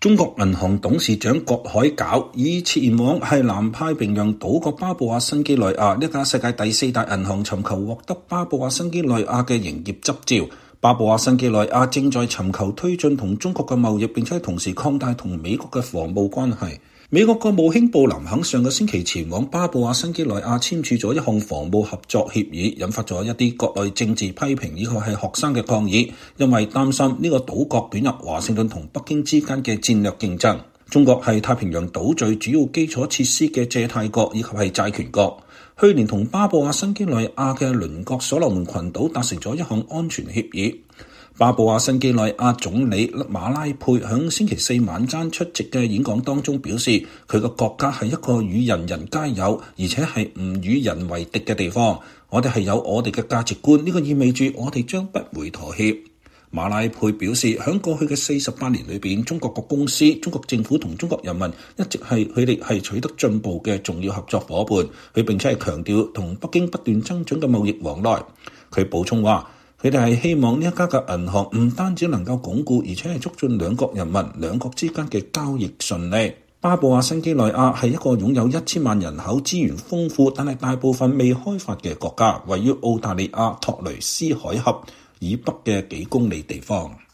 中國銀行董事長郭海皎以前往係南太平洋島國巴布亞新幾內亞呢家世界第4大銀行尋求獲得巴布亞新幾內亞嘅營業執照。巴布亞新幾內亞正在尋求推進同中國嘅貿易，並且同時擴大同美國嘅防務關係。美國國務卿布林肯上個星期前往巴布亞新幾內亞簽署咗一項防務合作協議，引發咗一啲國內政治批評，以及係學生嘅抗議，因為擔心呢個島國捲入華盛頓同北京之間嘅戰略競爭。中國係太平洋島嶼主要基礎設施嘅借貸國以及係債權國。去年同巴布亞新幾內亞嘅鄰國所羅門群島達成咗一項安全協議。巴布亞新幾內亞總理馬拉佩響星期四晚間出席嘅演講當中表示，佢個國家係一個與人人皆有，而且係唔與人為敵嘅地方。我哋係有我哋嘅價值觀，呢個意味住我哋將不會妥協。馬拉佩表示，響過去嘅48年裏邊，中國各公司、中國政府同中國人民一直係佢哋係取得進步嘅重要合作夥伴。佢並且係強調同北京不斷增長嘅貿易往來。佢補充話，佢哋係希望呢一家嘅銀行唔單止能夠鞏固，而且係促進兩國人民、兩國之間嘅交易順利。巴布亞新幾內亞係一個擁有1000萬人口、資源豐富，但係大部分未開發嘅國家，位於澳大利亞托雷斯海峽以北嘅幾公里地方。